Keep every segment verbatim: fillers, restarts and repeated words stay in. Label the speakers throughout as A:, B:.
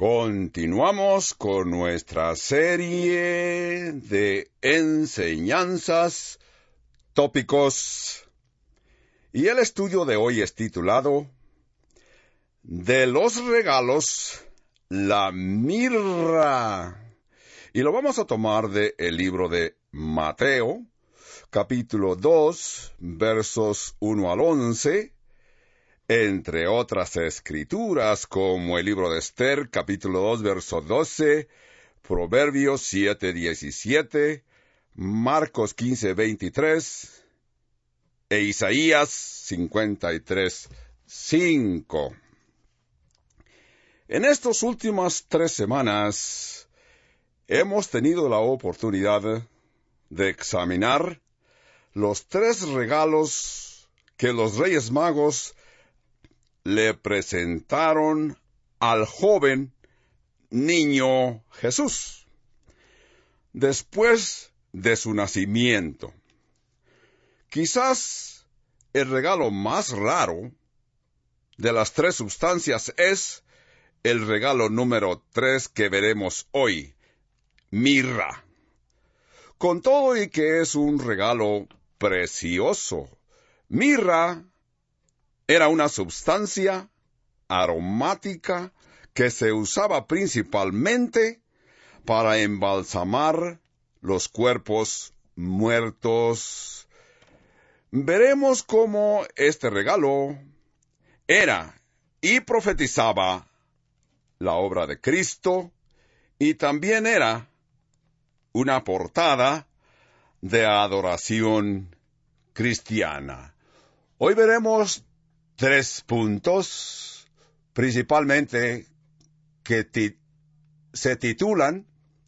A: Continuamos con nuestra serie de enseñanzas, tópicos, y el estudio de hoy es titulado De los regalos, la mirra. Y lo vamos a tomar del libro de Mateo, capítulo dos, versos uno al once, entre otras escrituras como el libro de Esther, capítulo dos, verso doce, Proverbios siete, diecisiete, Marcos quince, veintitrés, e Isaías cincuenta y tres, cinco. En estas últimas tres semanas hemos tenido la oportunidad de examinar los tres regalos que los Reyes Magos le presentaron al joven niño Jesús después de su nacimiento. Quizás el regalo más raro de las tres sustancias es el regalo número tres que veremos hoy, mirra. Con todo y que es un regalo precioso, mirra era una sustancia aromática que se usaba principalmente para embalsamar los cuerpos muertos. Veremos cómo este regalo era y profetizaba la obra de Cristo, y también era una portada de adoración cristiana. Hoy veremos tres puntos, principalmente, que ti- se titulan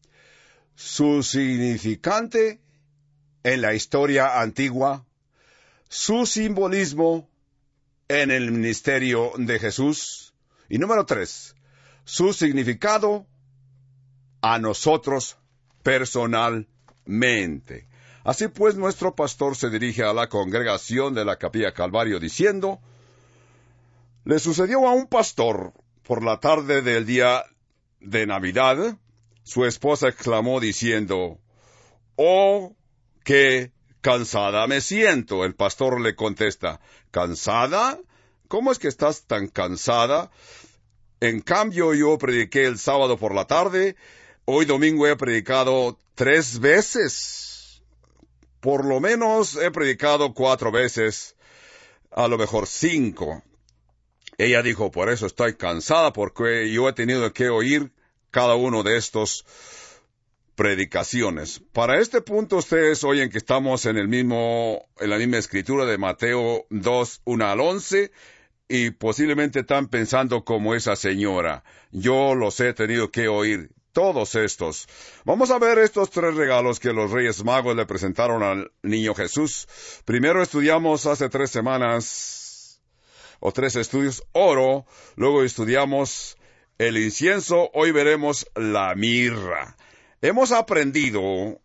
A: su significante en la historia antigua, su simbolismo en el ministerio de Jesús, y número tres, su significado a nosotros personalmente. Así pues, nuestro pastor se dirige a la congregación de la Capilla Calvario diciendo: le sucedió a un pastor por la tarde del día de Navidad, su esposa exclamó diciendo: ¡oh, qué cansada me siento! El pastor le contesta: ¿cansada? ¿Cómo es que estás tan cansada? En cambio, yo prediqué el sábado por la tarde, hoy domingo he predicado tres veces. Por lo menos he predicado cuatro veces, a lo mejor cinco. Ella dijo: por eso estoy cansada, porque yo he tenido que oír cada uno de estos predicaciones. Para este punto ustedes oyen que estamos en el mismo, en la misma escritura de Mateo dos, uno al once, y posiblemente están pensando como esa señora. Yo los he tenido que oír, todos estos. Vamos a ver estos tres regalos que los Reyes Magos le presentaron al niño Jesús. Primero estudiamos hace tres semanas, o tres estudios, oro. Luego estudiamos el incienso. Hoy veremos la mirra. Hemos aprendido,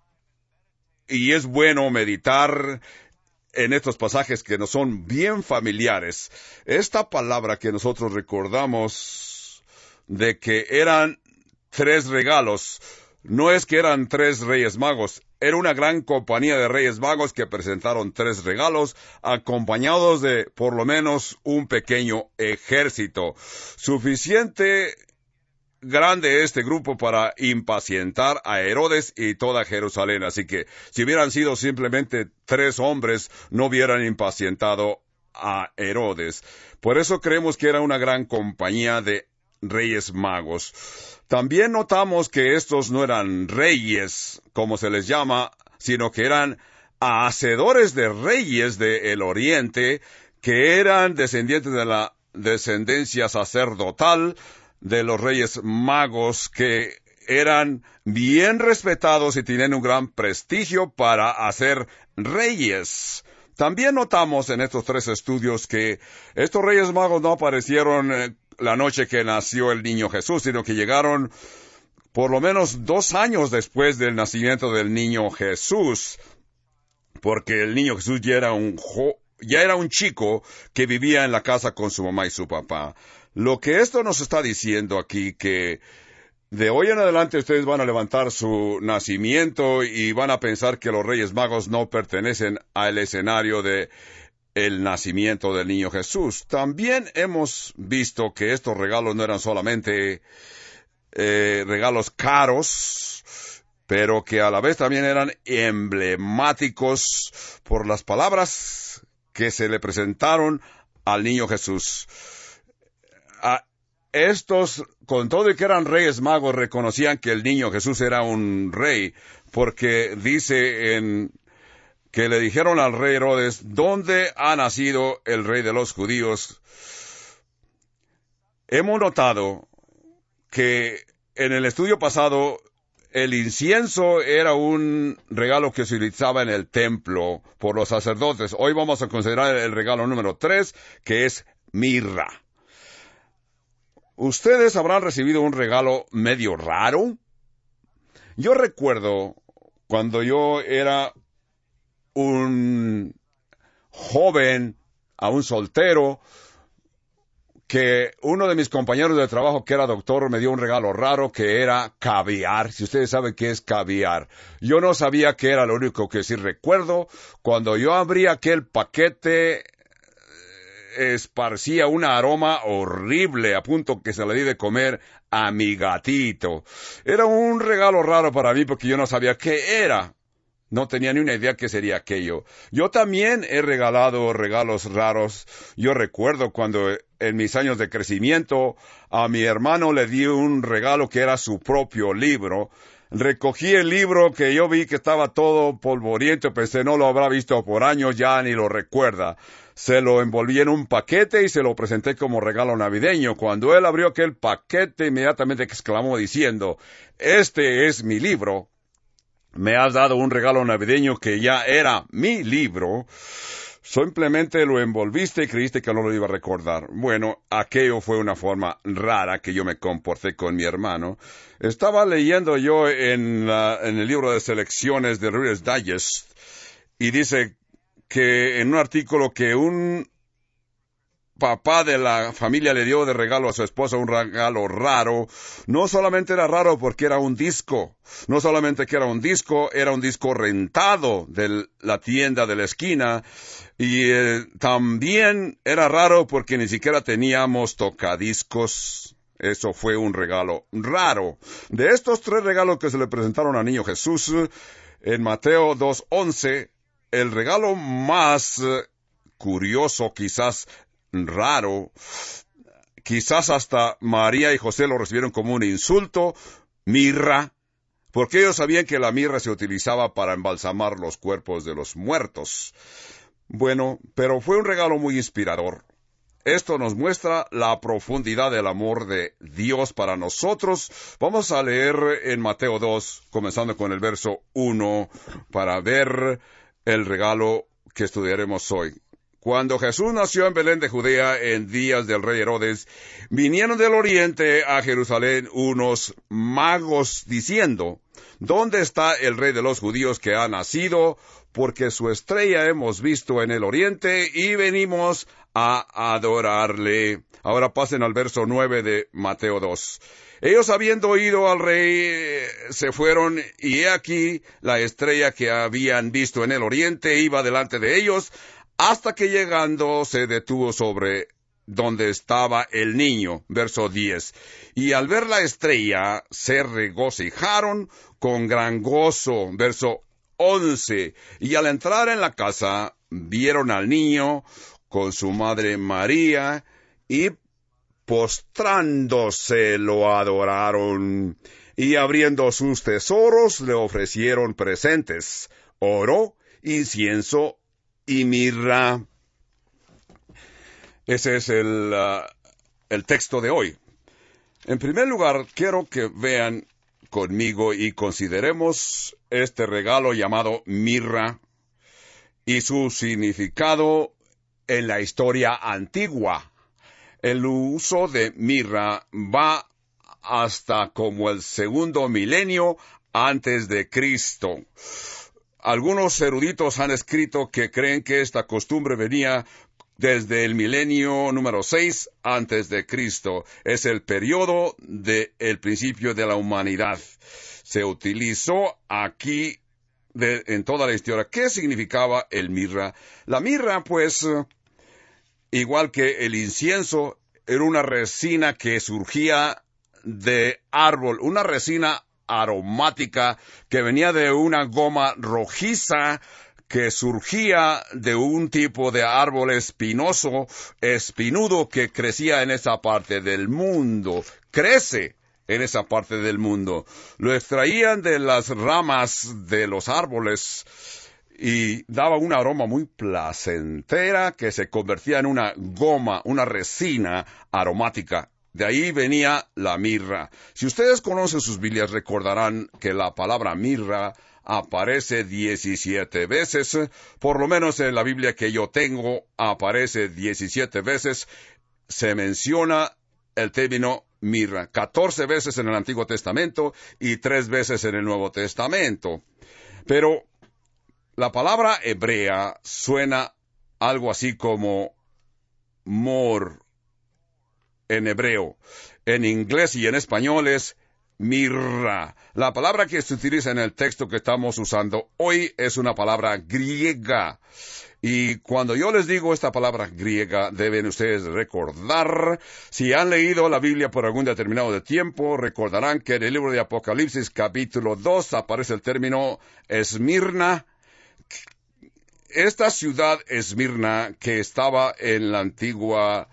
A: y es bueno meditar en estos pasajes que nos son bien familiares, esta palabra que nosotros recordamos de que eran tres regalos, no es que eran tres Reyes Magos, era una gran compañía de Reyes Magos que presentaron tres regalos, acompañados de por lo menos un pequeño ejército, suficiente grande este grupo para impacientar a Herodes y toda Jerusalén. Así que si hubieran sido simplemente tres hombres, no hubieran impacientado a Herodes. Por eso creemos que era una gran compañía de Reyes Magos. También notamos que estos no eran reyes, como se les llama, sino que eran hacedores de reyes del Oriente, que eran descendientes de la descendencia sacerdotal de los Reyes Magos, que eran bien respetados y tenían un gran prestigio para hacer reyes. También notamos en estos tres estudios que estos Reyes Magos no aparecieron eh, la noche que nació el niño Jesús, sino que llegaron por lo menos dos años después del nacimiento del niño Jesús, porque el niño Jesús ya era un jo- ya era un chico que vivía en la casa con su mamá y su papá. Lo que esto nos está diciendo aquí, que de hoy en adelante ustedes van a levantar su nacimiento y van a pensar que los Reyes Magos no pertenecen al escenario de el nacimiento del niño Jesús. También hemos visto que estos regalos no eran solamente eh, regalos caros, pero que a la vez también eran emblemáticos por las palabras que se le presentaron al niño Jesús. A estos, con todo y que eran reyes magos, reconocían que el niño Jesús era un rey, porque dice en que le dijeron al rey Herodes, ¿dónde ha nacido el rey de los judíos? Hemos notado que en el estudio pasado el incienso era un regalo que se utilizaba en el templo por los sacerdotes. Hoy vamos a considerar el regalo número tres, que es mirra. ¿Ustedes habrán recibido un regalo medio raro? Yo recuerdo cuando yo era un joven, aún soltero, que uno de mis compañeros de trabajo, que era doctor, me dio un regalo raro que era caviar. Si ustedes saben qué es caviar. Yo no sabía qué era, lo único que sí recuerdo, cuando yo abrí aquel paquete, esparcía un aroma horrible, a punto que se le di de comer a mi gatito. Era un regalo raro para mí porque yo no sabía qué era. No tenía ni una idea qué sería aquello. Yo también he regalado regalos raros. Yo recuerdo cuando en mis años de crecimiento a mi hermano le di un regalo que era su propio libro. Recogí el libro que yo vi que estaba todo polvoriento, pensé no lo habrá visto por años, ya ni lo recuerda. Se lo envolví en un paquete y se lo presenté como regalo navideño. Cuando él abrió aquel paquete, inmediatamente exclamó diciendo, este es mi libro. Me has dado un regalo navideño que ya era mi libro. Simplemente lo envolviste y creíste que no lo iba a recordar. Bueno, aquello fue una forma rara que yo me comporté con mi hermano. Estaba leyendo yo en, la, en el libro de selecciones de Reader's Digest y dice que en un artículo que un papá de la familia le dio de regalo a su esposa un regalo raro. No solamente era raro porque era un disco, no solamente que era un disco, era un disco rentado de la tienda de la esquina, y eh, también era raro porque ni siquiera teníamos tocadiscos. Eso fue un regalo raro. De estos tres regalos que se le presentaron al niño Jesús, en Mateo dos once, el regalo más eh, curioso, quizás raro, quizás hasta María y José lo recibieron como un insulto, mirra, porque ellos sabían que la mirra se utilizaba para embalsamar los cuerpos de los muertos. Bueno, pero fue un regalo muy inspirador. Esto nos muestra la profundidad del amor de Dios para nosotros. Vamos a leer en Mateo dos, comenzando con el verso uno, para ver el regalo que estudiaremos hoy. Cuando Jesús nació en Belén de Judea en días del rey Herodes, vinieron del oriente a Jerusalén unos magos diciendo, ¿dónde está el rey de los judíos que ha nacido? Porque su estrella hemos visto en el oriente y venimos a adorarle. Ahora pasen al verso nueve de Mateo dos. Ellos, habiendo oído al rey, se fueron, y he aquí la estrella que habían visto en el oriente iba delante de ellos, hasta que llegando se detuvo sobre donde estaba el niño. Verso diez. Y al ver la estrella se regocijaron con gran gozo. Verso once. Y al entrar en la casa vieron al niño con su madre María y postrándose lo adoraron. Y abriendo sus tesoros le ofrecieron presentes, oro, incienso y mirra. Ese es el, uh, el texto de hoy. En primer lugar, quiero que vean conmigo y consideremos este regalo llamado mirra y su significado en la historia antigua. El uso de mirra va hasta como el segundo milenio antes de Cristo. Algunos eruditos han escrito que creen que esta costumbre venía desde el milenio número seis antes de Cristo. Es el periodo del principio de la humanidad. Se utilizó aquí de, en toda la historia. ¿Qué significaba el mirra? La mirra, pues, igual que el incienso, era una resina que surgía de árbol, una resina aromática que venía de una goma rojiza que surgía de un tipo de árbol espinoso, espinudo, que crecía en esa parte del mundo. Crece en esa parte del mundo. Lo extraían de las ramas de los árboles y daba un aroma muy placentera que se convertía en una goma, una resina aromática. De ahí venía la mirra. Si ustedes conocen sus Biblias, recordarán que la palabra mirra aparece diecisiete veces, por lo menos en la Biblia que yo tengo, aparece diecisiete veces, se menciona el término mirra, catorce veces en el Antiguo Testamento y tres veces en el Nuevo Testamento. Pero la palabra hebrea suena algo así como mor en hebreo. En inglés y en español es mirra. La palabra que se utiliza en el texto que estamos usando hoy es una palabra griega. Y cuando yo les digo esta palabra griega, deben ustedes recordar, si han leído la Biblia por algún determinado de tiempo, recordarán que en el libro de Apocalipsis capítulo dos aparece el término Esmirna. Esta ciudad Esmirna, que estaba en la antigua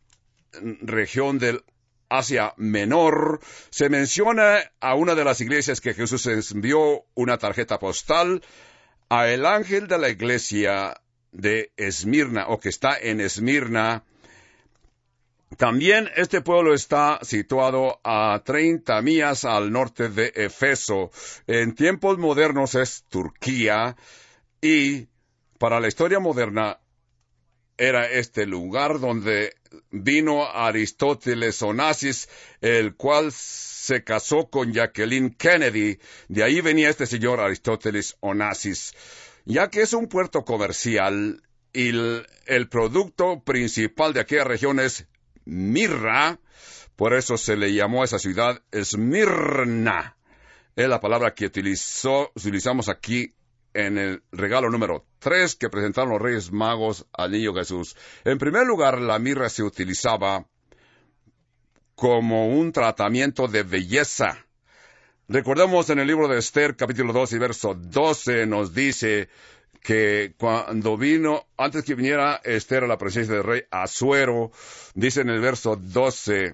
A: región del Asia Menor, se menciona a una de las iglesias que Jesús envió una tarjeta postal a el ángel de la iglesia de Esmirna, o que está en Esmirna. También este pueblo está situado a treinta millas al norte de Efeso. En tiempos modernos es Turquía, y para la historia moderna era este lugar donde vino Aristóteles Onassis, el cual se casó con Jacqueline Kennedy. De ahí venía este señor Aristóteles Onassis. Ya que es un puerto comercial y el, el producto principal de aquella región es mirra, por eso se le llamó a esa ciudad Esmirna. Es la palabra que utilizó, utilizamos aquí en el regalo número tres que presentaron los Reyes Magos al niño Jesús. En primer lugar, la mirra se utilizaba como un tratamiento de belleza. Recordemos en el libro de Esther, capítulo dos y verso doce, nos dice que cuando vino, antes que viniera Esther a la presencia del rey Asuero, dice en el verso doce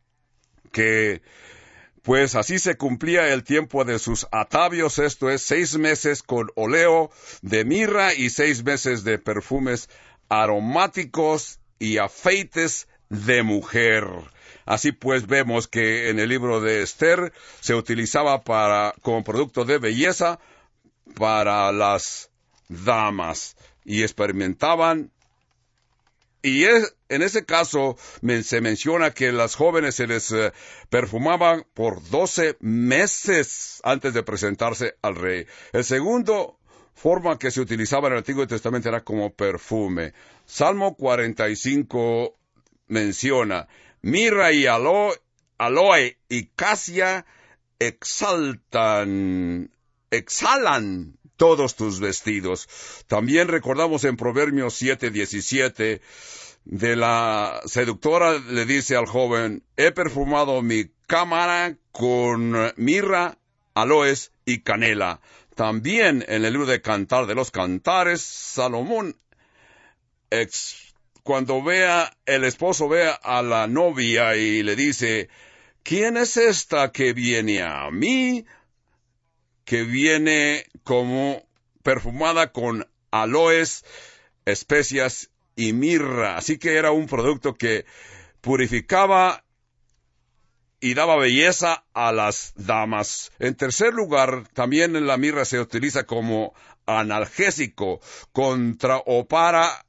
A: que pues así se cumplía el tiempo de sus atavios, esto es, seis meses con oleo de mirra y seis meses de perfumes aromáticos y afeites de mujer. Así pues vemos que en el libro de Esther se utilizaba para, como producto de belleza para las damas y experimentaban. Y es, en ese caso me, se menciona que las jóvenes se les eh, perfumaban por doce meses antes de presentarse al rey. El segundo forma que se utilizaba en el Antiguo Testamento era como perfume. Salmo cuarenta y cinco menciona: mirra y aloe, aloe y casia exaltan, exhalan todos tus vestidos. También recordamos en Proverbios siete diecisiete, de la seductora le dice al joven: he perfumado mi cámara con mirra, aloes y canela. También en el libro de Cantar de los Cantares, Salomón, ex, cuando vea, el esposo vea a la novia y le dice: ¿quién es esta que viene a mí? Que viene como perfumada con aloes, especias y mirra. Así que era un producto que purificaba y daba belleza a las damas. En tercer lugar, también la mirra se utiliza como analgésico contra o para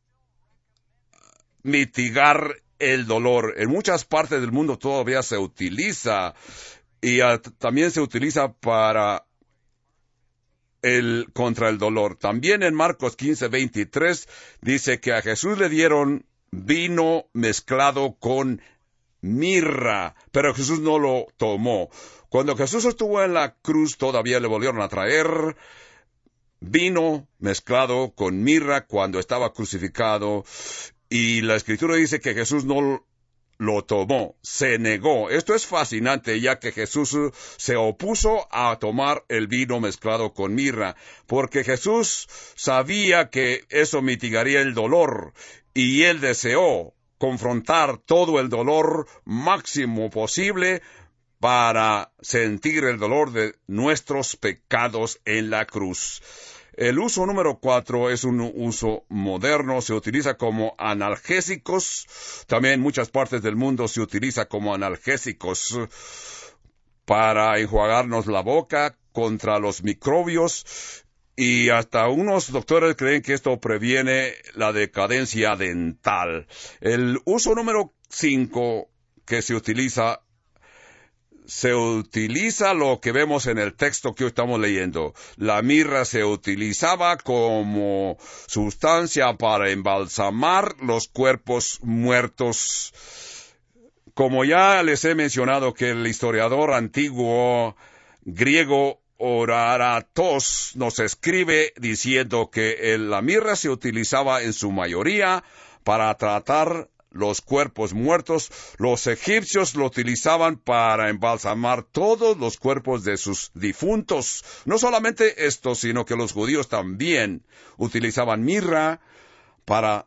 A: mitigar el dolor. En muchas partes del mundo todavía se utiliza, y a, también se utiliza para el, contra el dolor. También en Marcos quince veintitrés dice que a Jesús le dieron vino mezclado con mirra, pero Jesús no lo tomó. Cuando Jesús estuvo en la cruz, todavía le volvieron a traer vino mezclado con mirra cuando estaba crucificado, y la Escritura dice que Jesús no lo tomó, se negó. Esto es fascinante, ya que Jesús se opuso a tomar el vino mezclado con mirra, porque Jesús sabía que eso mitigaría el dolor, y él deseó confrontar todo el dolor máximo posible para sentir el dolor de nuestros pecados en la cruz. El uso número cuatro es un uso moderno, se utiliza como analgésicos. También en muchas partes del mundo se utiliza como analgésicos para enjuagarnos la boca contra los microbios, y hasta unos doctores creen que esto previene la decadencia dental. El uso número cinco que se utiliza Se utiliza lo que vemos en el texto que hoy estamos leyendo. La mirra se utilizaba como sustancia para embalsamar los cuerpos muertos. Como ya les he mencionado que el historiador antiguo griego Oraratos nos escribe diciendo que la mirra se utilizaba en su mayoría para tratar los cuerpos muertos. Los egipcios lo utilizaban para embalsamar todos los cuerpos de sus difuntos. No solamente esto, sino que los judíos también utilizaban mirra para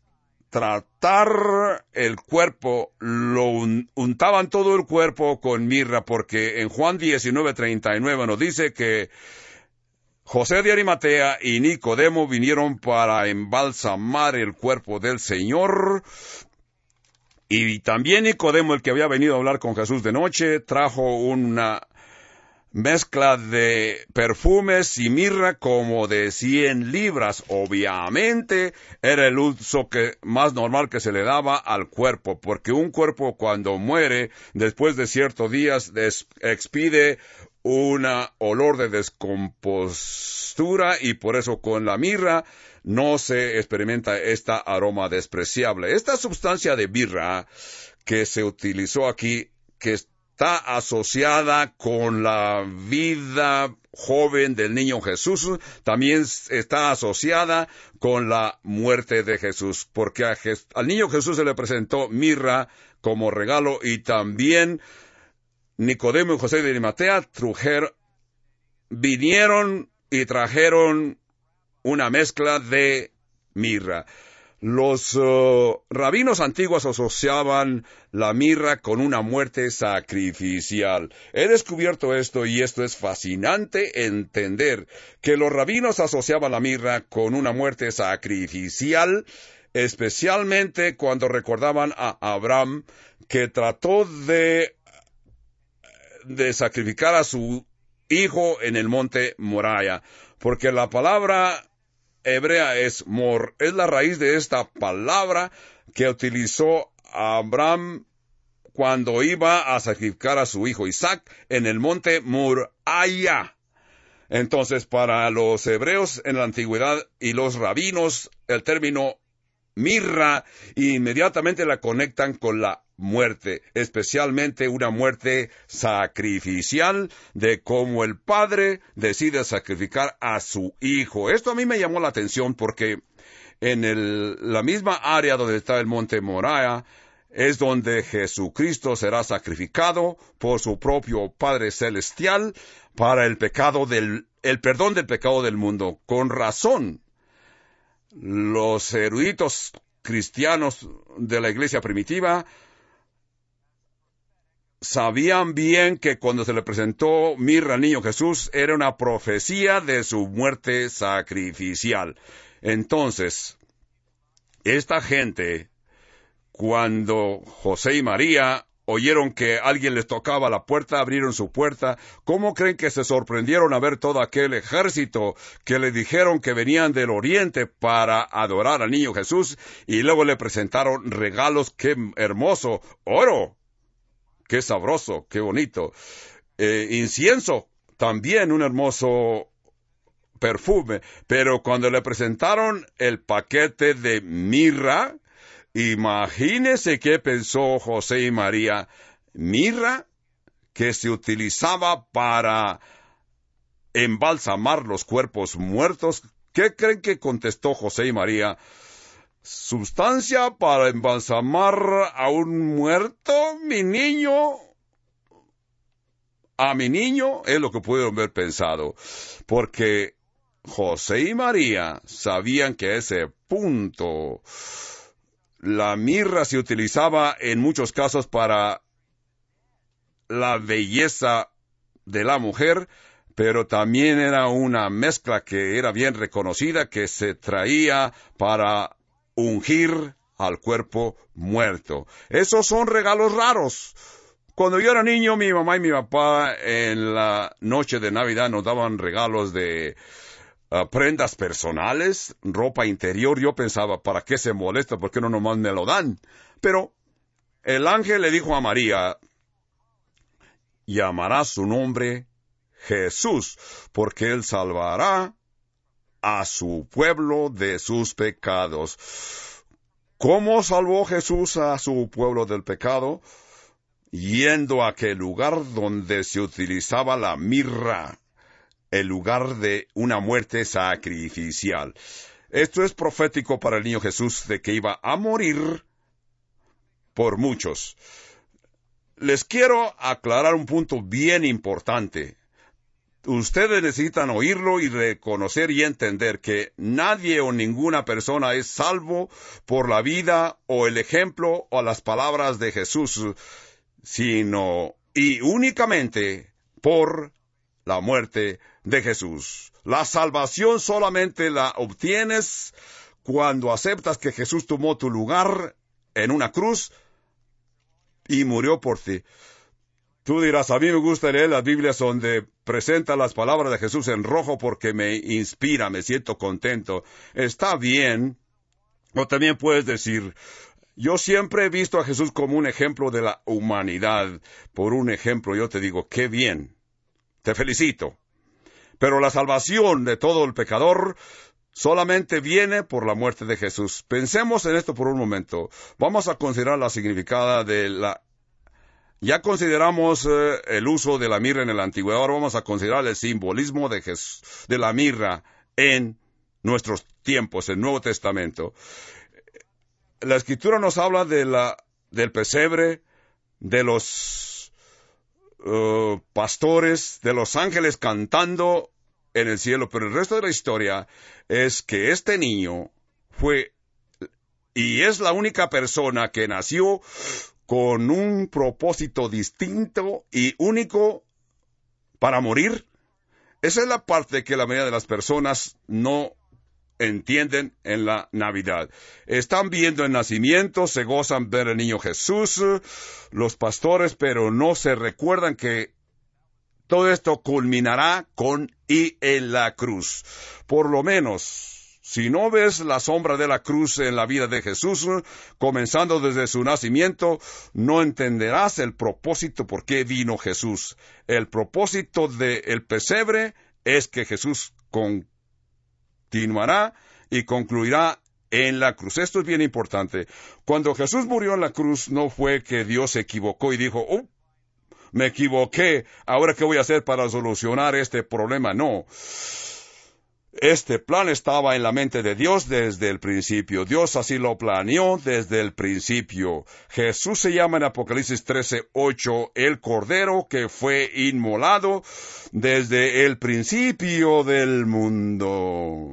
A: tratar el cuerpo. Lo untaban todo el cuerpo con mirra, porque en Juan diecinueve treinta y nueve nos dice que José de Arimatea y Nicodemo vinieron para embalsamar el cuerpo del Señor. Y también Nicodemo, el que había venido a hablar con Jesús de noche, trajo una mezcla de perfumes y mirra como de cien libras. Obviamente era el uso que, más normal que se le daba al cuerpo, porque un cuerpo cuando muere, después de ciertos días, des- expide un olor de descompostura, y por eso con la mirra no se experimenta esta aroma despreciable. Esta sustancia de mirra que se utilizó aquí, que está asociada con la vida joven del niño Jesús, también está asociada con la muerte de Jesús, porque a Jes- al niño Jesús se le presentó mirra como regalo, y también Nicodemo y José de Arimatea trujeron, vinieron y trajeron una mezcla de mirra. Los uh, rabinos antiguos asociaban la mirra con una muerte sacrificial. He descubierto esto, y esto es fascinante entender, que los rabinos asociaban la mirra con una muerte sacrificial, especialmente cuando recordaban a Abraham, que trató de, de sacrificar a su hijo en el monte Moriah, porque la palabra hebrea es mor, es la raíz de esta palabra que utilizó Abraham cuando iba a sacrificar a su hijo Isaac en el monte Moriah. Entonces, para los hebreos en la antigüedad y los rabinos, el término mirra inmediatamente la conectan con la muerte, especialmente una muerte sacrificial, de cómo el padre decide sacrificar a su hijo. Esto a mí me llamó la atención, porque en el, la misma área donde está el monte Moriah es donde Jesucristo será sacrificado por su propio Padre Celestial para el pecado del, el perdón del pecado del mundo. Con razón, los eruditos cristianos de la iglesia primitiva sabían bien que cuando se le presentó mirra al niño Jesús era una profecía de su muerte sacrificial. Entonces, esta gente, cuando José y María oyeron que alguien les tocaba la puerta, abrieron su puerta, ¿cómo creen que se sorprendieron a ver todo aquel ejército que le dijeron que venían del oriente para adorar al niño Jesús? Y luego le presentaron regalos. ¡Qué hermoso! ¡Oro! ¡Qué sabroso! ¡Qué bonito! Eh, incienso, también un hermoso perfume. Pero cuando le presentaron el paquete de mirra, imagínese qué pensó José y María. Mirra que se utilizaba para embalsamar los cuerpos muertos. ¿Qué creen que contestó José y María? ¿Sustancia para embalsamar a un muerto, mi niño? A mi niño es lo que pudieron haber pensado, porque José y María sabían que a ese punto la mirra se utilizaba en muchos casos para la belleza de la mujer, pero también era una mezcla que era bien reconocida, que se traía para ungir al cuerpo muerto. Esos son regalos raros. Cuando yo era niño, mi mamá y mi papá en la noche de Navidad nos daban regalos de uh, prendas personales, ropa interior. Yo pensaba, ¿para qué se molesta? ¿Por qué no nomás me lo dan? Pero el ángel le dijo a María, llamará su nombre Jesús, porque él salvará a su pueblo de sus pecados. ¿Cómo salvó Jesús a su pueblo del pecado? Yendo a aquel lugar donde se utilizaba la mirra, el lugar de una muerte sacrificial. Esto es profético para el niño Jesús, de que iba a morir por muchos. Les quiero aclarar un punto bien importante. Ustedes necesitan oírlo y reconocer y entender que nadie o ninguna persona es salvo por la vida o el ejemplo o las palabras de Jesús, sino y únicamente por la muerte de Jesús. La salvación solamente la obtienes cuando aceptas que Jesús tomó tu lugar en una cruz y murió por ti. Tú dirás, a mí me gusta leer las Biblias donde presenta las palabras de Jesús en rojo porque me inspira, me siento contento. Está bien. O también puedes decir, yo siempre he visto a Jesús como un ejemplo de la humanidad. Por un ejemplo, yo te digo, qué bien. Te felicito. Pero la salvación de todo el pecador solamente viene por la muerte de Jesús. Pensemos en esto por un momento. Vamos a considerar la significada de la... Ya consideramos eh, el uso de la mirra en el Antiguo. Ahora vamos a considerar el simbolismo de, Jesús, de la mirra en nuestros tiempos, el Nuevo Testamento. La Escritura nos habla de la, del pesebre, de los uh, pastores, de los ángeles cantando en el cielo, pero el resto de la historia es que este niño fue y es la única persona que nació con un propósito distinto y único para morir. Esa es la parte que la mayoría de las personas no entienden en la Navidad. Están viendo el nacimiento, se gozan ver al niño Jesús, los pastores, pero no se recuerdan que todo esto culminará con y en la cruz. Por lo menos, si no ves la sombra de la cruz en la vida de Jesús, comenzando desde su nacimiento, no entenderás el propósito por qué vino Jesús. El propósito del pesebre es que Jesús continuará y concluirá en la cruz. Esto es bien importante. Cuando Jesús murió en la cruz, no fue que Dios se equivocó y dijo, oh, me equivoqué, ¿ahora qué voy a hacer para solucionar este problema? No. Este plan estaba en la mente de Dios desde el principio. Dios así lo planeó desde el principio. Jesús se llama en Apocalipsis trece ocho el Cordero que fue inmolado desde el principio del mundo.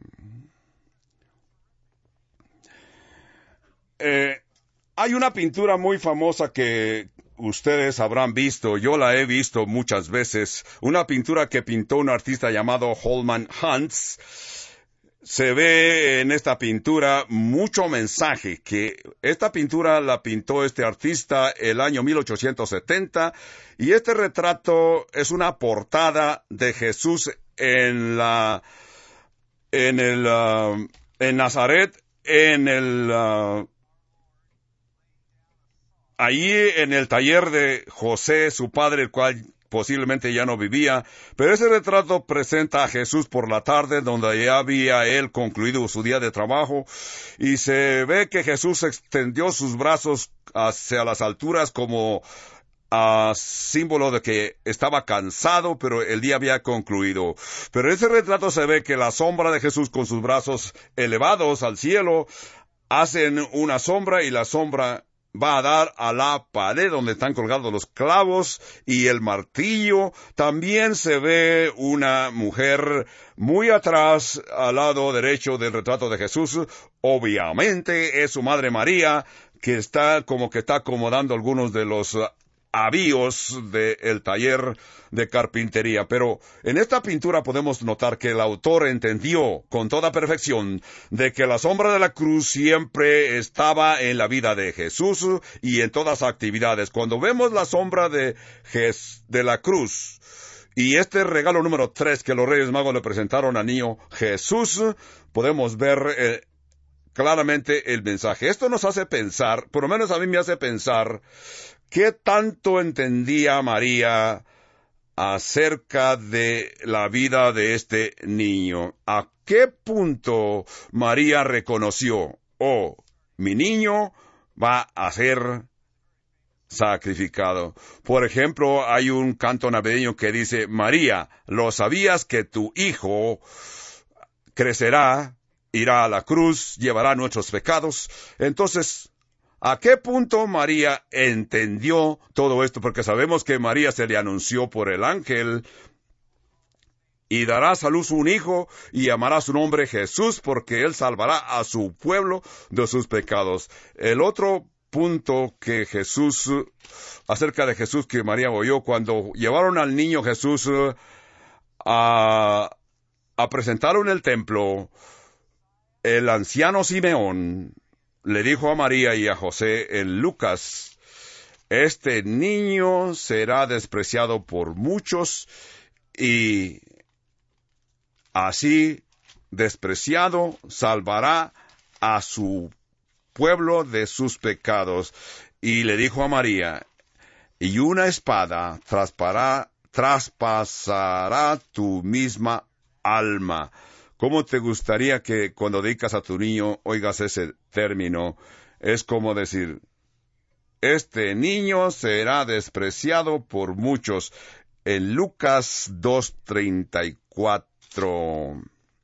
A: Eh, hay una pintura muy famosa que ustedes habrán visto, yo la he visto muchas veces, una pintura que pintó un artista llamado Holman Hunt. Se ve en esta pintura mucho mensaje, que esta pintura la pintó este artista el año mil ochocientos setenta, y este retrato es una portada de Jesús en la, en el, uh, en Nazaret, en el, uh, allí en el taller de José, su padre, el cual posiblemente ya no vivía, pero ese retrato presenta a Jesús por la tarde, donde ya había él concluido su día de trabajo, y se ve que Jesús extendió sus brazos hacia las alturas como a símbolo de que estaba cansado, pero el día había concluido. Pero en ese retrato se ve que la sombra de Jesús con sus brazos elevados al cielo hacen una sombra, y la sombra va a dar a la pared donde están colgados los clavos y el martillo. También se ve una mujer muy atrás, al lado derecho del retrato de Jesús. Obviamente es su madre María, que está como que está acomodando algunos de los avíos del taller de carpintería. Pero en esta pintura podemos notar que el autor entendió con toda perfección de que la sombra de la cruz siempre estaba en la vida de Jesús y en todas las actividades. Cuando vemos la sombra de, Jes- de la cruz y este regalo número tres que los Reyes Magos le presentaron al niño Jesús, podemos ver eh, claramente el mensaje. Esto nos hace pensar, por lo menos a mí me hace pensar, ¿qué tanto entendía María acerca de la vida de este niño? ¿A qué punto María reconoció, oh, mi niño va a ser sacrificado? Por ejemplo, hay un canto navideño que dice: María, ¿lo sabías que tu hijo crecerá, irá a la cruz, llevará nuestros pecados? Entonces, ¿a qué punto María entendió todo esto? Porque sabemos que María se le anunció por el ángel: y darás a luz un hijo, y llamará su nombre Jesús, porque él salvará a su pueblo de sus pecados. El otro punto que Jesús, acerca de Jesús que María oyó, cuando llevaron al niño Jesús a, a presentarlo en el templo, el anciano Simeón le dijo a María y a José en Lucas: este niño será despreciado por muchos, y así despreciado salvará a su pueblo de sus pecados. Y le dijo a María: y una espada traspasará, traspasará tu misma alma. ¿Cómo te gustaría que cuando dedicas a tu niño oigas ese término? Es como decir: este niño será despreciado por muchos. En Lucas dos treinta y cuatro.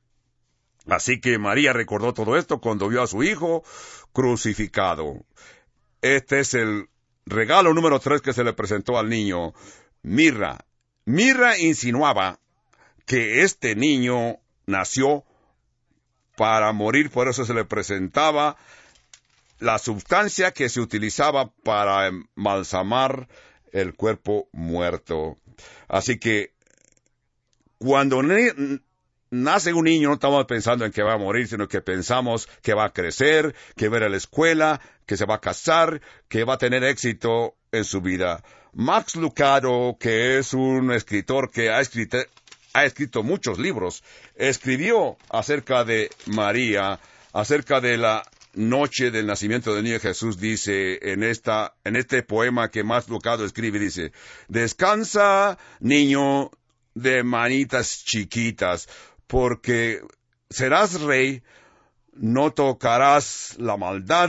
A: Así que María recordó todo esto cuando vio a su hijo crucificado. Este es el regalo número tres que se le presentó al niño: mirra. Mirra insinuaba que este niño nació para morir, por eso se le presentaba la sustancia que se utilizaba para embalsamar el cuerpo muerto. Así que cuando ne- nace un niño, no estamos pensando en que va a morir, sino que pensamos que va a crecer, que va a ir a la escuela, que se va a casar, que va a tener éxito en su vida. Max Lucado, que es un escritor que ha escrito, ha escrito muchos libros, escribió acerca de María, acerca de la noche del nacimiento del niño Jesús. Dice en esta, en este poema que Max Lucado escribe, dice: descansa, niño de manitas chiquitas, porque serás rey, no tocarás la maldad,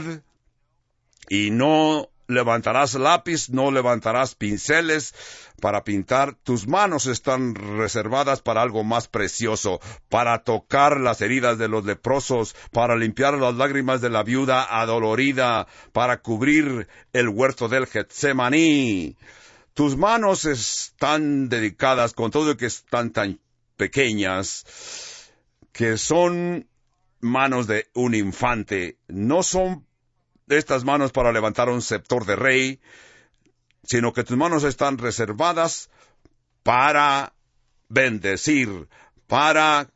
A: y no levantarás lápiz, no levantarás pinceles para pintar. Tus manos están reservadas para algo más precioso: para tocar las heridas de los leprosos, para limpiar las lágrimas de la viuda adolorida, para cubrir el huerto del Getsemaní. Tus manos están dedicadas, con todo que están tan pequeñas, que son manos de un infante. No son estas manos para levantar un scepter de rey, sino que tus manos están reservadas para bendecir, para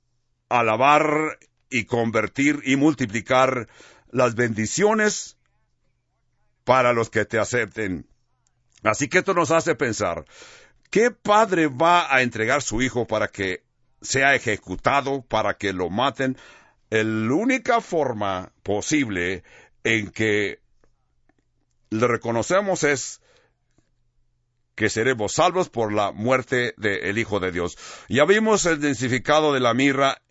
A: alabar y convertir y multiplicar las bendiciones para los que te acepten. Así que esto nos hace pensar: ¿qué padre va a entregar su hijo para que sea ejecutado, para que lo maten? La única forma posible en que le reconocemos es que seremos salvos por la muerte del Hijo de Dios. Ya vimos el significado de la mirra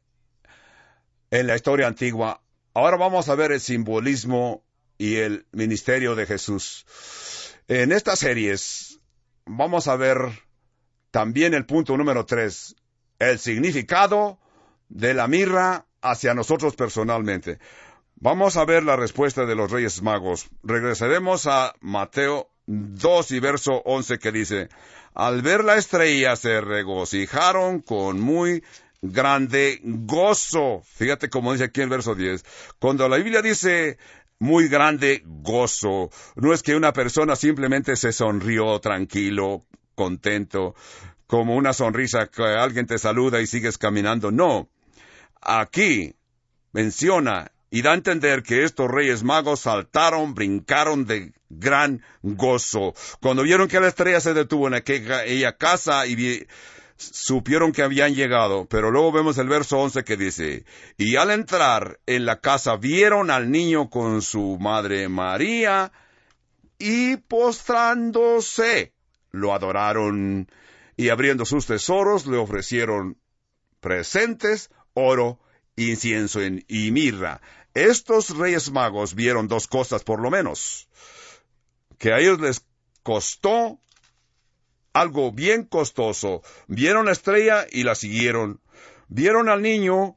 A: en la historia antigua. Ahora vamos a ver el simbolismo y el ministerio de Jesús. En estas series vamos a ver también el punto número tres, el significado de la mirra hacia nosotros personalmente. Vamos a ver la respuesta de los Reyes Magos. Regresaremos a Mateo dos y verso once, que dice: al ver la estrella se regocijaron con muy grande gozo. Fíjate cómo dice aquí en el verso diez. Cuando la Biblia dice muy grande gozo, no es que una persona simplemente se sonrió tranquilo, contento, como una sonrisa que alguien te saluda y sigues caminando. No. Aquí menciona y da a entender que estos Reyes Magos saltaron, brincaron de gran gozo. Cuando vieron que la estrella se detuvo en aquella casa y vi, supieron que habían llegado. Pero luego vemos el verso once que dice: y al entrar en la casa vieron al niño con su madre María, y postrándose lo adoraron, y abriendo sus tesoros le ofrecieron presentes, oro, incienso y mirra. Estos Reyes Magos vieron dos cosas por lo menos, que a ellos les costó algo bien costoso. Vieron la estrella y la siguieron. Vieron al niño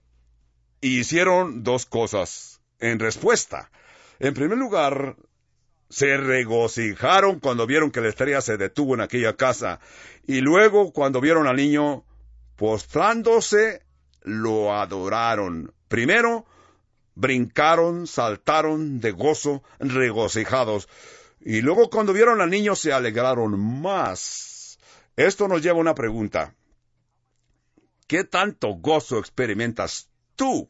A: y hicieron dos cosas en respuesta. En primer lugar, se regocijaron cuando vieron que la estrella se detuvo en aquella casa. Y luego, cuando vieron al niño, postrándose, lo adoraron. Primero, brincaron, saltaron de gozo, regocijados. Y luego cuando vieron al niño se alegraron más. Esto nos lleva a una pregunta. ¿Qué tanto gozo experimentas tú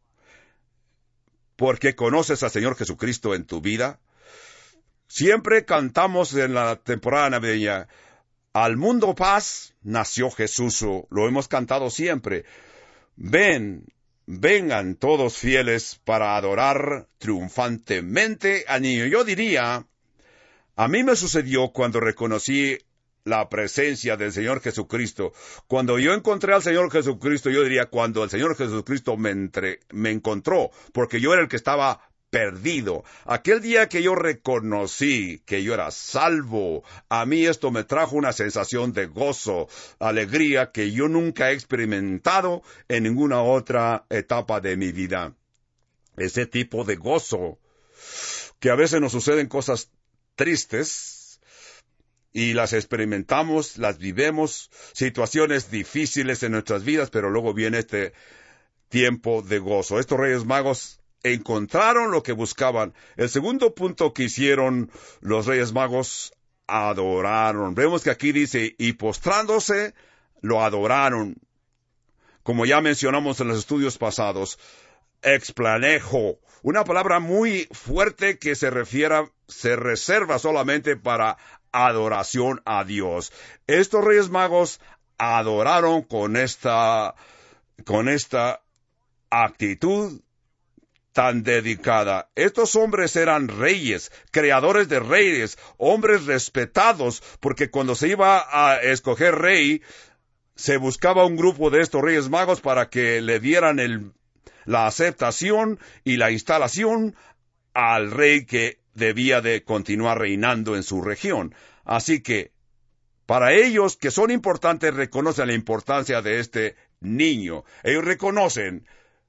A: porque conoces al Señor Jesucristo en tu vida? Siempre cantamos en la temporada navideña: al mundo paz nació Jesús. Lo hemos cantado siempre. Ven, vengan todos fieles para adorar triunfantemente al niño. Yo diría, a mí me sucedió cuando reconocí la presencia del Señor Jesucristo. Cuando yo encontré al Señor Jesucristo, yo diría cuando el Señor Jesucristo me, entre, me encontró, porque yo era el que estaba perdido. Aquel día que yo reconocí que yo era salvo, a mí esto me trajo una sensación de gozo, alegría que yo nunca he experimentado en ninguna otra etapa de mi vida. Ese tipo de gozo, que a veces nos suceden cosas tristes y las experimentamos, las vivemos, situaciones difíciles en nuestras vidas, pero luego viene este tiempo de gozo. Estos Reyes Magos encontraron lo que buscaban. El segundo punto que hicieron los Reyes Magos, adoraron. Vemos que aquí dice, y postrándose, lo adoraron. Como ya mencionamos en los estudios pasados, explanejo, una palabra muy fuerte que se refiere, se reserva solamente para adoración a Dios. Estos Reyes Magos adoraron con esta, con esta actitud tan dedicada. Estos hombres eran reyes, creadores de reyes, hombres respetados, porque cuando se iba a escoger rey, se buscaba un grupo de estos Reyes Magos para que le dieran el, la aceptación y la instalación al rey que debía de continuar reinando en su región. Así que, para ellos que son importantes, reconocen la importancia de este niño. Ellos reconocen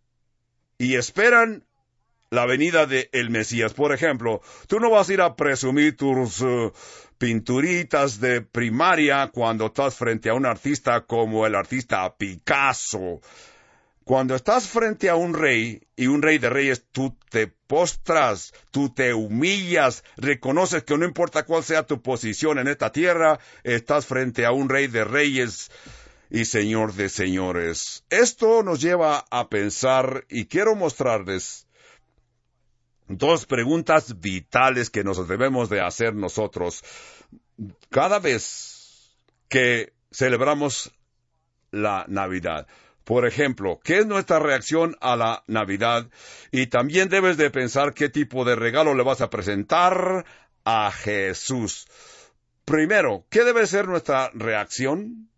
A: y esperan la venida de el Mesías. Por ejemplo, tú no vas a ir a presumir tus uh, pinturitas de primaria cuando estás frente a un artista como el artista Picasso. Cuando estás frente a un rey, y un rey de reyes, tú te postras, tú te humillas, reconoces que no importa cuál sea tu posición en esta tierra, estás frente a un rey de reyes y señor de señores. Esto nos lleva a pensar, y quiero mostrarles dos preguntas vitales que nos debemos de hacer nosotros cada vez que celebramos la Navidad. Por ejemplo, ¿qué es nuestra reacción a la Navidad? Y también debes de pensar qué tipo de regalo le vas a presentar a Jesús. Primero, ¿qué debe ser nuestra reacción?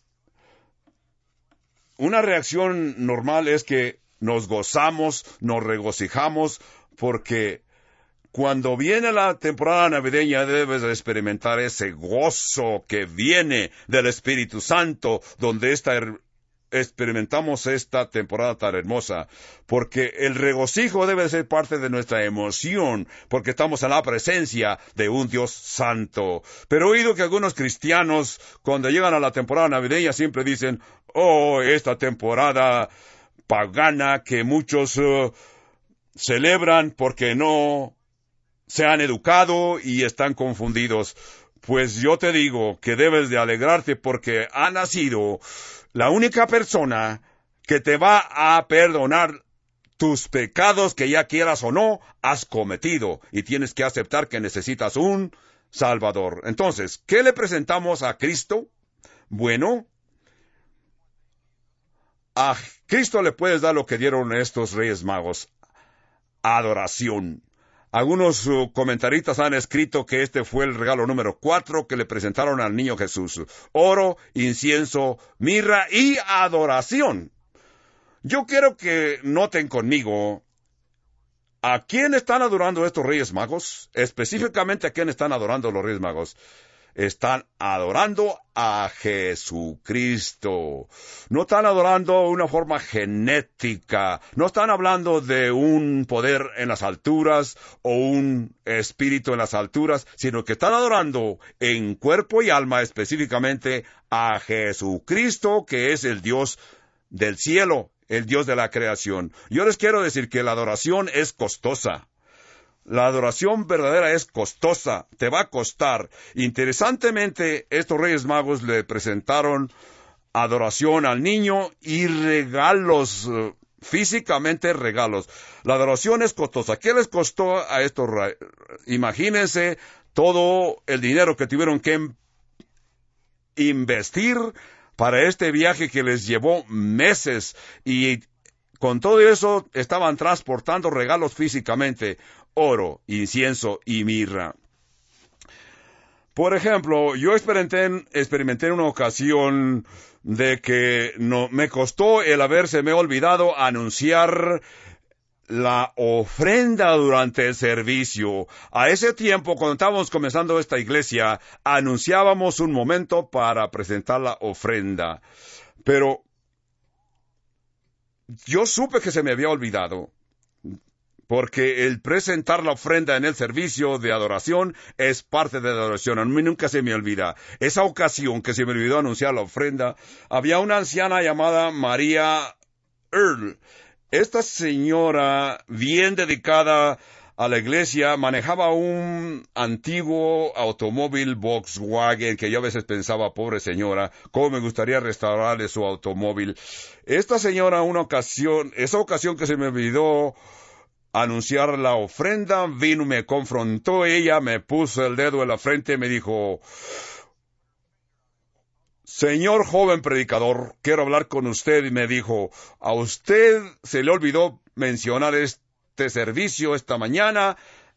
A: Una reacción normal es que nos gozamos, nos regocijamos, porque cuando viene la temporada navideña debes de experimentar ese gozo que viene del Espíritu Santo, donde esta her- experimentamos esta temporada tan hermosa, porque el regocijo debe ser parte de nuestra emoción, porque estamos en la presencia de un Dios santo. Pero he oído que algunos cristianos, cuando llegan a la temporada navideña, siempre dicen, oh, esta temporada pagana que muchos uh, celebran porque no se han educado y están confundidos. Pues yo te digo que debes de alegrarte porque ha nacido la única persona que te va a perdonar tus pecados que ya quieras o no has cometido, y tienes que aceptar que necesitas un Salvador. Entonces, ¿qué le presentamos a Cristo? Bueno, a Cristo le puedes dar lo que dieron estos Reyes Magos: adoración. Algunos uh, comentaristas han escrito que este fue el regalo número cuatro que le presentaron al niño Jesús: oro, incienso, mirra y adoración. Yo quiero que noten conmigo a quién están adorando estos Reyes Magos. Específicamente, a quién están adorando los Reyes Magos. Están adorando a Jesucristo. No están adorando de una forma genética. No están hablando de un poder en las alturas o un espíritu en las alturas, sino que están adorando en cuerpo y alma específicamente a Jesucristo, que es el Dios del cielo, el Dios de la creación. Yo les quiero decir que la adoración es costosa. La adoración verdadera es costosa, te va a costar. Interesantemente, estos Reyes Magos le presentaron adoración al niño y regalos, uh, físicamente regalos. La adoración es costosa. ¿Qué les costó a estos reyes? Imagínense todo el dinero que tuvieron que investir para este viaje que les llevó meses, y con todo eso estaban transportando regalos físicamente: oro, incienso y mirra. Por ejemplo, yo experimenté, experimenté en una ocasión de que no, me costó el habérseme olvidado anunciar la ofrenda durante el servicio. A ese tiempo, cuando estábamos comenzando esta iglesia, anunciábamos un momento para presentar la ofrenda. Pero yo supe que se me había olvidado, porque el presentar la ofrenda en el servicio de adoración es parte de la adoración. A mí nunca se me olvida. Esa ocasión que se me olvidó anunciar la ofrenda, había una anciana llamada María Earl. Esta señora, bien dedicada a la iglesia, manejaba un antiguo automóvil Volkswagen que yo a veces pensaba, pobre señora, cómo me gustaría restaurarle su automóvil. Esta señora, una ocasión, esa ocasión que se me olvidó anunciar la ofrenda, vino, me confrontó ella, me puso el dedo en la frente y me dijo: señor joven predicador, quiero hablar con usted. Y me dijo: a usted se le olvidó mencionar este servicio esta mañana,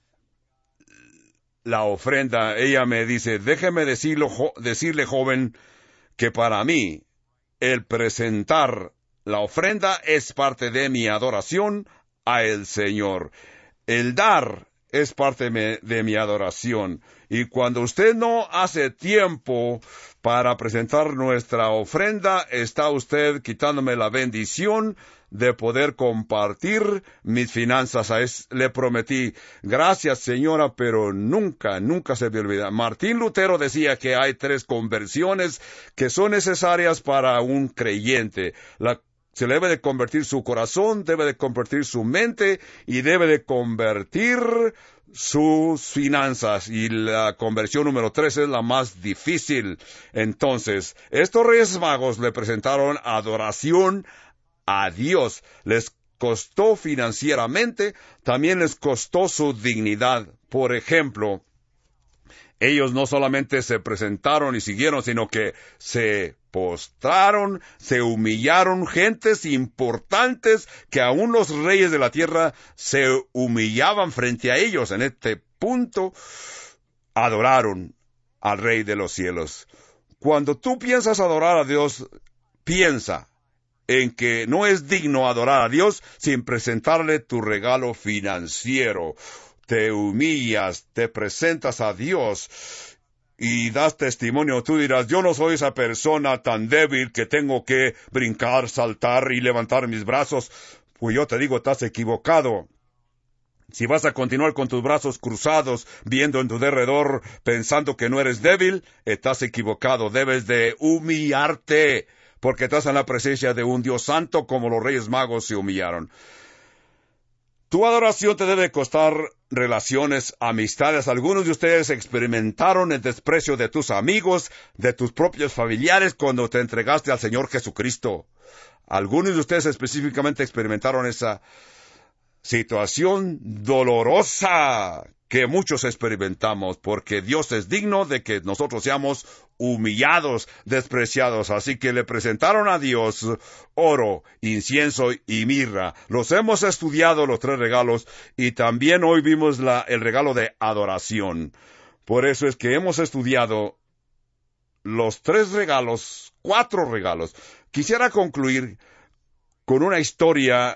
A: la ofrenda. Ella me dice: déjeme decirlo, jo- decirle, joven, que para mí el presentar la ofrenda es parte de mi adoración a el Señor. El dar es parte de, de mi adoración. Y cuando usted no hace tiempo para presentar nuestra ofrenda, está usted quitándome la bendición de poder compartir mis finanzas. A es, le prometí: gracias señora, pero nunca, nunca se me olvida. Martín Lutero decía que hay tres conversiones que son necesarias para un creyente. La Se debe de convertir su corazón, debe de convertir su mente y debe de convertir sus finanzas. Y la conversión número tres es la más difícil. Entonces, estos Reyes Magos le presentaron adoración a Dios. Les costó financieramente, también les costó su dignidad. Por ejemplo, ellos no solamente se presentaron y siguieron, sino que se postraron, se humillaron, gentes importantes que aún los reyes de la tierra se humillaban frente a ellos. En este punto, adoraron. al Rey de los cielos. Cuando tú piensas adorar a Dios, piensa en que no es digno adorar a Dios sin presentarle tu regalo financiero. Te humillas, te presentas a Dios y das testimonio. Tú dirás, yo no soy esa persona tan débil que tengo que brincar, saltar y levantar mis brazos. Pues yo te digo, estás equivocado. Si vas a continuar con tus brazos cruzados, viendo en tu derredor, pensando que no eres débil, estás equivocado. Debes de humillarte, porque estás en la presencia de un Dios santo, como los Reyes Magos se humillaron. Tu adoración te debe costar relaciones, amistades. Algunos de ustedes experimentaron el desprecio de tus amigos, de tus propios familiares, cuando te entregaste al Señor Jesucristo. Algunos de ustedes específicamente experimentaron esa situación dolorosa que muchos experimentamos, porque Dios es digno de que nosotros seamos humillados, despreciados. Así que le presentaron a Dios oro, incienso y mirra. Los hemos estudiado, los tres regalos, y también hoy vimos la, el regalo de adoración. Por eso es que hemos estudiado los tres regalos, cuatro regalos. Quisiera concluir con una historia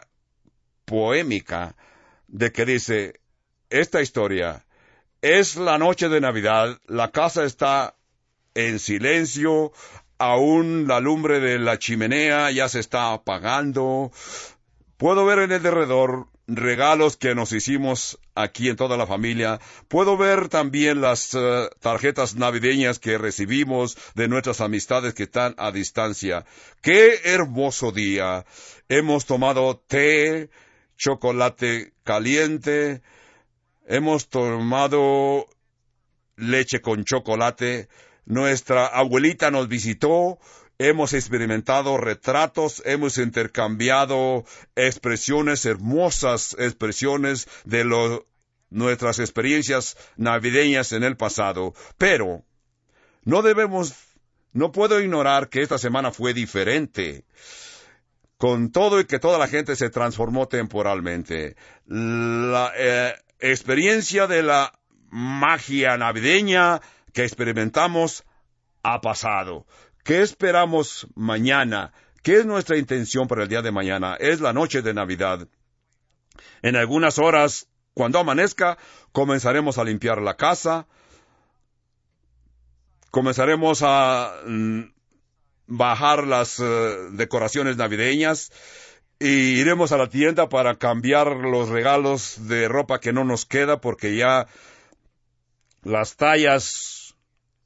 A: poémica de que dice, esta historia es la noche de Navidad, la casa está en silencio, aún la lumbre de la chimenea ya se está apagando. Puedo ver en el derredor regalos que nos hicimos aquí en toda la familia. Puedo ver también las uh, tarjetas navideñas que recibimos de nuestras amistades que están a distancia. ¡Qué hermoso día! Hemos tomado té, chocolate caliente, hemos tomado leche con chocolate, nuestra abuelita nos visitó, hemos experimentado retratos, hemos intercambiado expresiones, hermosas expresiones de lo, nuestras experiencias navideñas en el pasado. Pero no debemos, no puedo ignorar que esta semana fue diferente. Con todo y que toda la gente se transformó temporalmente. La eh, experiencia de la magia navideña que experimentamos ha pasado. ¿Qué esperamos mañana? ¿Qué es nuestra intención para el día de mañana? Es la noche de Navidad. En algunas horas, cuando amanezca, comenzaremos a limpiar la casa. Comenzaremos a Mm, bajar las uh, decoraciones navideñas y iremos a la tienda para cambiar los regalos de ropa que no nos queda, porque ya las tallas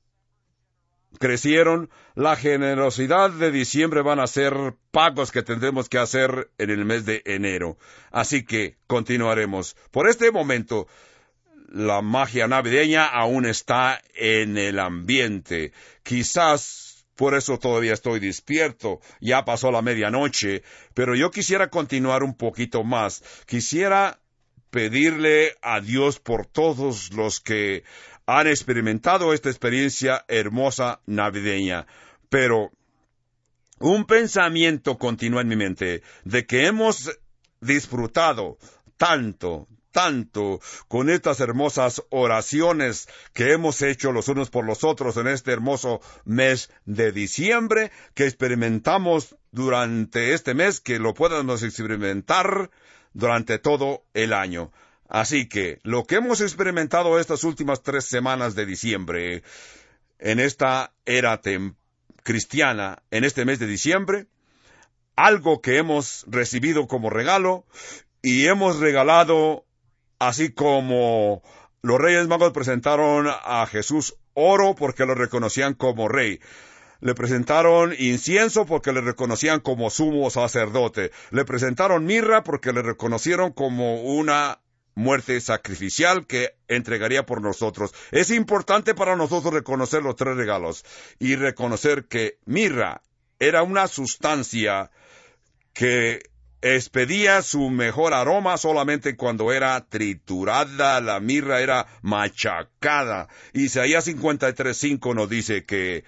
A: crecieron. La generosidad de diciembre van a ser pagos que tendremos que hacer en el mes de enero. Así que continuaremos. Por este momento, la magia navideña aún está en el ambiente. Quizás por eso todavía estoy despierto. Ya pasó la medianoche, pero yo quisiera continuar un poquito más. Quisiera pedirle a Dios por todos los que han experimentado esta experiencia hermosa navideña. Pero un pensamiento continúa en mi mente de que hemos disfrutado tanto, tanto con estas hermosas oraciones que hemos hecho los unos por los otros en este hermoso mes de diciembre, que experimentamos durante este mes, que lo podamos experimentar durante todo el año. Así que lo que hemos experimentado estas últimas tres semanas de diciembre, en esta era tem- cristiana, en este mes de diciembre, algo que hemos recibido como regalo y hemos regalado. Así como los Reyes Magos presentaron a Jesús oro porque lo reconocían como rey. Le presentaron incienso porque le reconocían como sumo sacerdote. Le presentaron mirra porque le reconocieron como una muerte sacrificial que entregaría por nosotros. Es importante para nosotros reconocer los tres regalos y reconocer que mirra era una sustancia que expedía su mejor aroma solamente cuando era triturada. La mirra era machacada. Isaías cincuenta y tres cinco nos dice que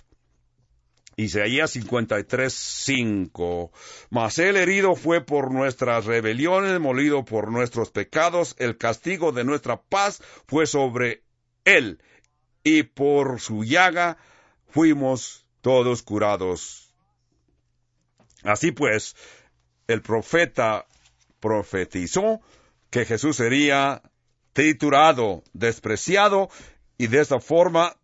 A: Isaías cincuenta y tres cinco Mas el herido fue por nuestras rebeliones, molido por nuestros pecados, el castigo de nuestra paz fue sobre él, y por su llaga fuimos todos curados. Así pues, el profeta profetizó que Jesús sería triturado, despreciado, y de esta forma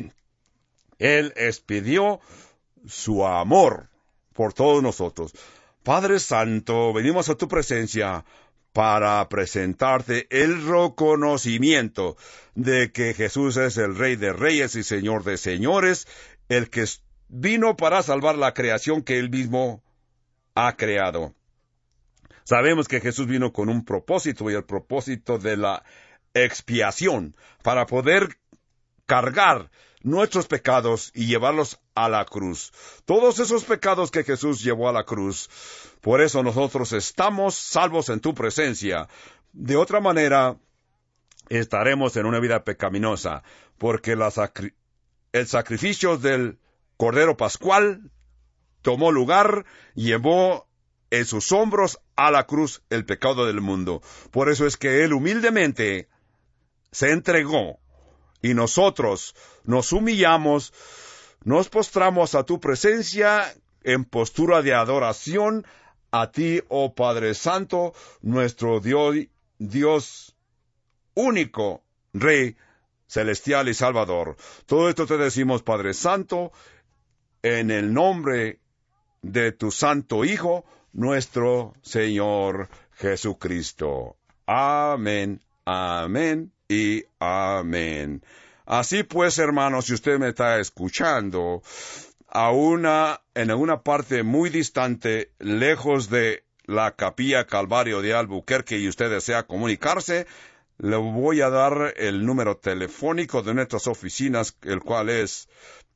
A: Él expidió su amor por todos nosotros. Padre Santo, venimos a tu presencia para presentarte el reconocimiento de que Jesús es el Rey de Reyes y Señor de Señores, el que vino para salvar la creación que Él mismo ha creado. Sabemos que Jesús vino con un propósito, y el propósito de la expiación, para poder cargar nuestros pecados y llevarlos a la cruz. Todos esos pecados que Jesús llevó a la cruz. Por eso nosotros estamos salvos en tu presencia. De otra manera, estaremos en una vida pecaminosa, porque la sacri- el sacrificio del Cordero Pascual tomó lugar, llevó en sus hombros a la cruz el pecado del mundo. Por eso es que Él humildemente se entregó, y nosotros nos humillamos, nos postramos a tu presencia en postura de adoración a ti, oh Padre Santo, nuestro Dios, Dios único, Rey celestial y Salvador. Todo esto te decimos, Padre Santo, en el nombre de tu Santo Hijo, nuestro Señor Jesucristo. Amén, amén y amén. Así pues, hermanos, si usted me está escuchando a una, en una parte muy distante, lejos de la Capilla Calvario de Albuquerque, y usted desea comunicarse, le voy a dar el número telefónico de nuestras oficinas, el cual es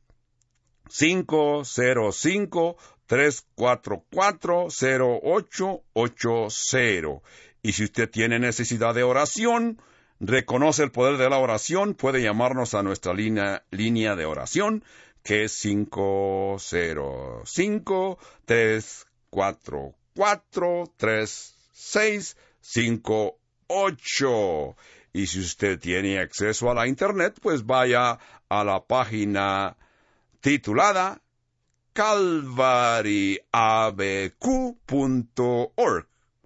A: cinco cero cinco, tres cuatro cuatro, cero ocho ocho cero. Y si usted tiene necesidad de oración, reconoce el poder de la oración, puede llamarnos a nuestra línea, línea de oración, que es cinco cero cinco, tres cuatro cuatro, tres seis cinco ocho. Y si usted tiene acceso a la internet, pues vaya a la página titulada calvary a b q punto org.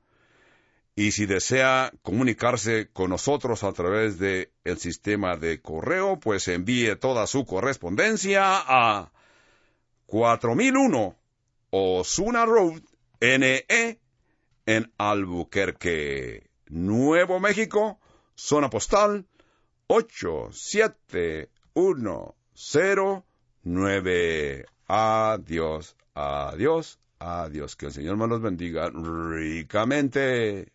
A: Y si desea comunicarse con nosotros a través de el sistema de correo, pues envíe toda su correspondencia a cuatro mil uno Osuna Road, N E, en Albuquerque, Nuevo México, zona postal ocho siete uno cero nueve. Adiós, adiós, adiós. Que el Señor me los bendiga ricamente.